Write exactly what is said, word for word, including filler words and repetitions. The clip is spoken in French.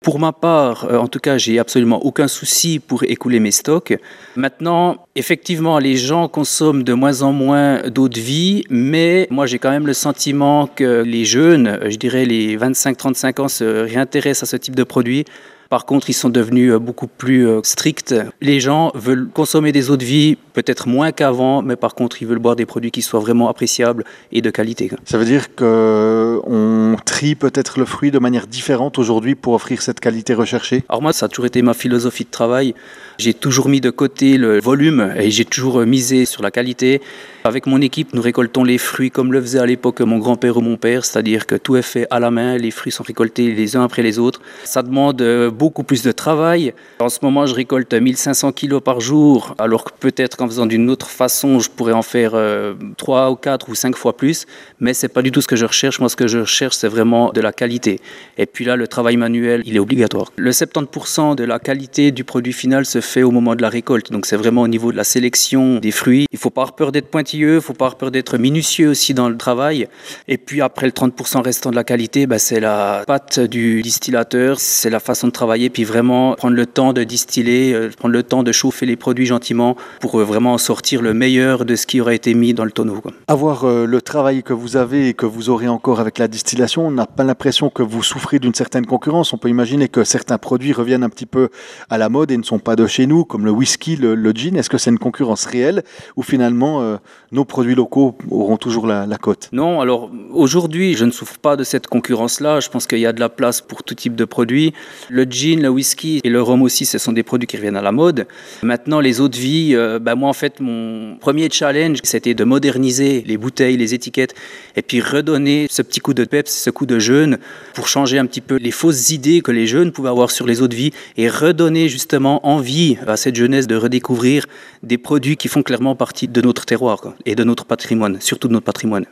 Pour ma part, euh, en tout cas, j'ai absolument aucun souci pour écouler mes stocks. Maintenant, effectivement, les gens consomment de moins en moins d'eau de vie, mais moi, j'ai quand même le sentiment que les jeunes, je dirais les vingt-cinq trente-cinq ans, se réintéressent à ce type de produit. Par contre, ils sont devenus beaucoup plus stricts. Les gens veulent consommer des eaux de vie, peut-être moins qu'avant, mais par contre, ils veulent boire des produits qui soient vraiment appréciables et de qualité. Ça veut dire qu'on trie peut-être le fruit de manière différente aujourd'hui pour offrir cette qualité recherchée? Alors moi, ça a toujours été ma philosophie de travail. J'ai toujours mis de côté le volume et j'ai toujours misé sur la qualité. Avec mon équipe, nous récoltons les fruits comme le faisait à l'époque mon grand-père ou mon père, c'est-à-dire que tout est fait à la main, les fruits sont récoltés les uns après les autres. Ça demande beaucoup plus de travail. En ce moment, je récolte mille cinq cents kilos par jour, alors que peut-être qu'en faisant d'une autre façon, je pourrais en faire euh, trois ou quatre ou cinq fois plus, mais c'est pas du tout ce que je recherche. Moi, ce que je recherche, c'est vraiment de la qualité. Et puis là, le travail manuel, il est obligatoire. Le soixante-dix pour cent de la qualité du produit final se fait au moment de la récolte, donc c'est vraiment au niveau de la sélection des fruits. Il faut pas avoir peur d'être pointilleux. Il ne faut pas avoir peur d'être minutieux aussi dans le travail. Et puis après le trente pour cent restant de la qualité, bah, c'est la pâte du distillateur, c'est la façon de travailler, puis vraiment prendre le temps de distiller, euh, prendre le temps de chauffer les produits gentiment pour euh, vraiment sortir le meilleur de ce qui aurait été mis dans le tonneau, quoi. Avoir euh, le travail que vous avez et que vous aurez encore avec la distillation, on n'a pas l'impression que vous souffrez d'une certaine concurrence. On peut imaginer que certains produits reviennent un petit peu à la mode et ne sont pas de chez nous, comme le whisky, le, le gin. Est-ce que c'est une concurrence réelle ou finalement euh, nos produits locaux auront toujours la, la cote? Non, alors aujourd'hui, je ne souffre pas de cette concurrence-là. Je pense qu'il y a de la place pour tout type de produits. Le gin, le whisky et le rhum aussi, ce sont des produits qui reviennent à la mode. Maintenant, les eaux de vie, euh, ben moi en fait, mon premier challenge, c'était de moderniser les bouteilles, les étiquettes, et puis redonner ce petit coup de peps, ce coup de jeune, pour changer un petit peu les fausses idées que les jeunes pouvaient avoir sur les eaux de vie, et redonner justement envie à cette jeunesse de redécouvrir des produits qui font clairement partie de notre terroir, quoi, et de notre patrimoine, surtout de notre patrimoine.